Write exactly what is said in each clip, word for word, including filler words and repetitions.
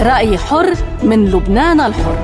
رأي حر من لبنان الحر.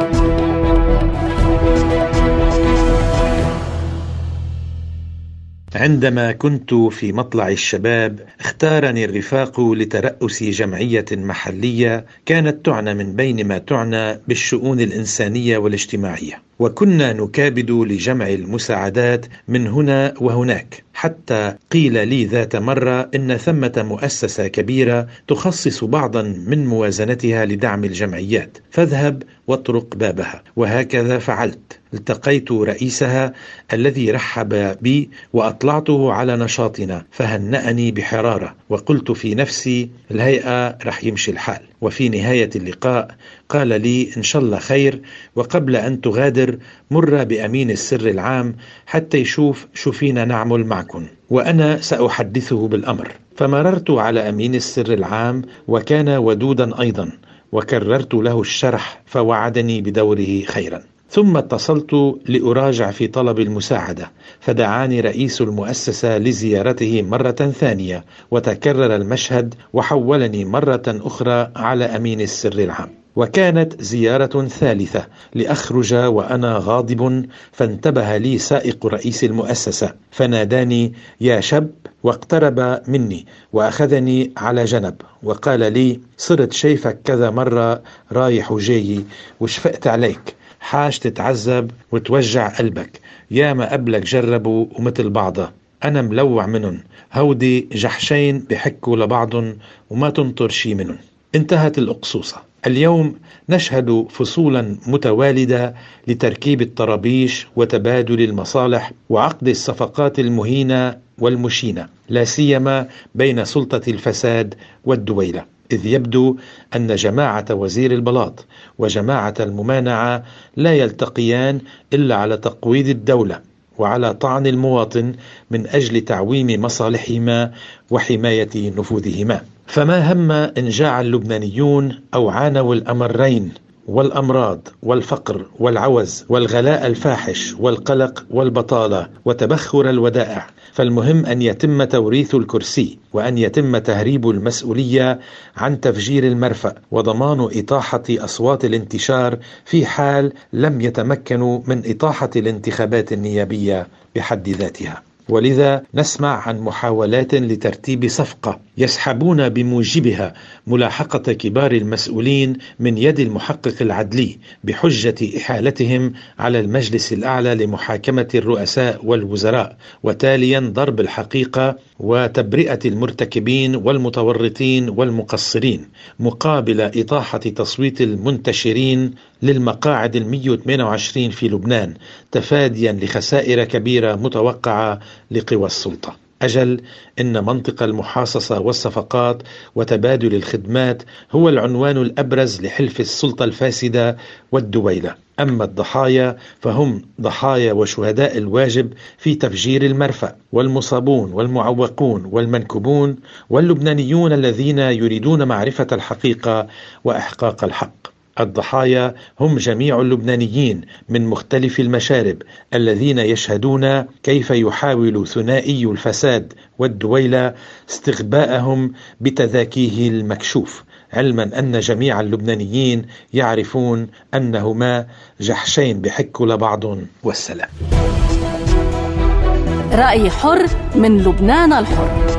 عندما كنت في مطلع الشباب اختارني الرفاق لترأس جمعية محلية كانت تعنى من بين ما تعنى بالشؤون الإنسانية والاجتماعية، وكنا نكابد لجمع المساعدات من هنا وهناك، حتى قيل لي ذات مرة إن ثمة مؤسسة كبيرة تخصص بعضا من موازنتها لدعم الجمعيات، فاذهب واطرق بابها. وهكذا فعلت. التقيت رئيسها الذي رحب بي وأطلعته على نشاطنا، فهنأني بحرارة، وقلت في نفسي الهيئة رح يمشي الحال. وفي نهاية اللقاء قال لي إن شاء الله خير، وقبل أن تغادر مر بأمين السر العام حتى يشوف شو فينا نعمل معكم، وأنا سأحدثه بالأمر. فمررت على أمين السر العام وكان ودودا أيضا، وكررت له الشرح فوعدني بدوره خيرا. ثم اتصلت لأراجع في طلب المساعدة، فدعاني رئيس المؤسسة لزيارته مرة ثانية، وتكرر المشهد وحولني مرة أخرى على أمين السر العام. وكانت زيارة ثالثة لأخرج وأنا غاضب، فانتبه لي سائق رئيس المؤسسة فناداني يا شاب، واقترب مني وأخذني على جنب وقال لي صرت شايفك كذا مرة رايح وجاي وشفقت عليك، حاج تتعذب وتوجع قلبك، يا ما قبلك جربوا ومثل بعضها، أنا ملوع منهم، هودي جحشين بحكوا لبعضهم وما تنطر شي منهم. انتهت الأقصوصة. اليوم نشهد فصولا متوالدة لتركيب الطرابيش وتبادل المصالح وعقد الصفقات المهينة والمشينة، لا سيما بين سلطة الفساد والدويلة، إذ يبدو أن جماعة وزير البلاط وجماعة الممانعة لا يلتقيان إلا على تقويض الدولة وعلى طعن المواطن من أجل تعويم مصالحهما وحماية نفوذهما. فما هم إن جاع اللبنانيون أو عانوا الأمرين والأمراض والفقر والعوز والغلاء الفاحش والقلق والبطالة وتبخر الودائع، فالمهم أن يتم توريث الكرسي، وأن يتم تهريب المسؤولية عن تفجير المرفأ وضمان إطاحة أصوات الانتشار في حال لم يتمكنوا من إطاحة الانتخابات النيابية بحد ذاتها. ولذا نسمع عن محاولات لترتيب صفقة يسحبون بموجبها ملاحقة كبار المسؤولين من يد المحقق العدلي بحجة إحالتهم على المجلس الأعلى لمحاكمة الرؤساء والوزراء، وتاليا ضرب الحقيقة وتبرئة المرتكبين والمتورطين والمقصرين، مقابل إطاحة تصويت المنتشرين للمقاعد المئة وثمانية وعشرين في لبنان، تفاديا لخسائر كبيرة متوقعة لقوى السلطة. أجل إن منطق المحاصصة والصفقات وتبادل الخدمات هو العنوان الأبرز لحلف السلطة الفاسدة والدويلة، أما الضحايا فهم ضحايا وشهداء الواجب في تفجير المرفأ، والمصابون والمعوقون والمنكوبون واللبنانيون الذين يريدون معرفة الحقيقة وإحقاق الحق. الضحايا هم جميع اللبنانيين من مختلف المشارب الذين يشهدون كيف يحاول ثنائي الفساد والدويلة استغباءهم بتذاكيه المكشوف، علما أن جميع اللبنانيين يعرفون أنهما جحشين بحكوا لبعض. والسلام. رأي حر من لبنان الحر.